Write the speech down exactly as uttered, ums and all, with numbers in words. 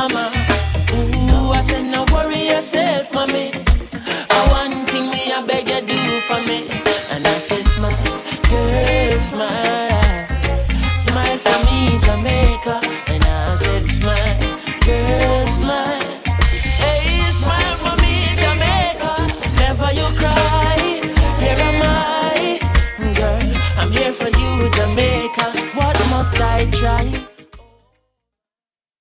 mama. Ooh, I said no worry yourself, mommy. I one thing me I beg you do for me, and I say